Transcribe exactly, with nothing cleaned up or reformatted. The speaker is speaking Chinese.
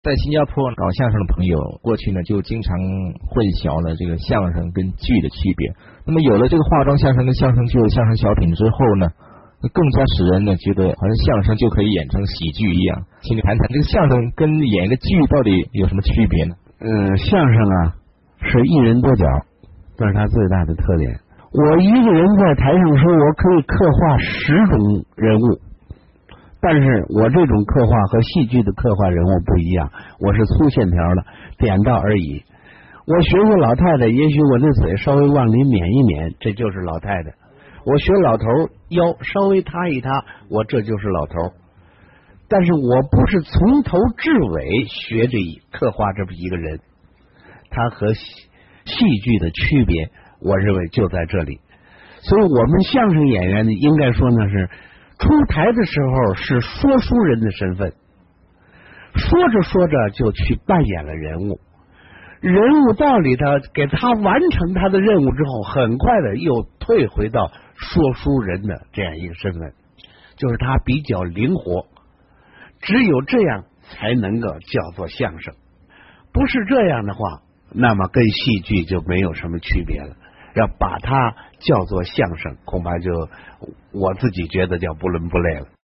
在新加坡搞相声的朋友，过去呢就经常混淆了这个相声跟剧的区别。那么有了这个化妆相声跟相声剧的相声小品之后呢，更加使人呢觉得好像相声就可以演成喜剧一样。请你谈谈这个相声跟演一个剧到底有什么区别呢？ 嗯，相声啊是一人多角，这是它最大的特点。我一个人在台上说，我可以刻画十种人物，但是我这种刻画和戏剧的刻画人物不一样，我是粗线条的，点到而已。我学过老太太，也许我那嘴稍微往里撵一撵，这就是老太太。我学老头腰稍微塌一塌，我这就是老头。但是我不是从头至尾学这刻画这么一个人，他和戏戏剧的区别，我认为就在这里。所以我们相声演员呢，应该说呢是出台的时候是说书人的身份，说着说着就去扮演了人物，人物到里头给他完成他的任务之后，很快的又退回到说书人的这样一个身份，就是他比较灵活，只有这样才能够叫做相声。不是这样的话，那么跟戏剧就没有什么区别了。要把它叫做相声，恐怕就我自己觉得叫不伦不类了。